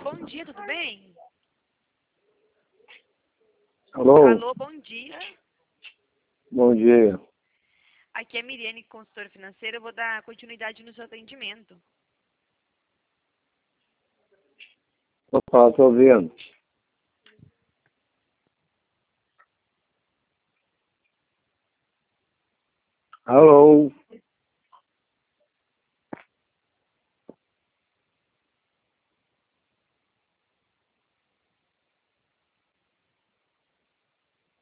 bom dia, tudo bem? Alô? Alô, bom dia. Bom dia. Aqui é a Miriane, consultora financeira. Eu vou dar continuidade no seu atendimento. Opa, estou ouvindo. Alô?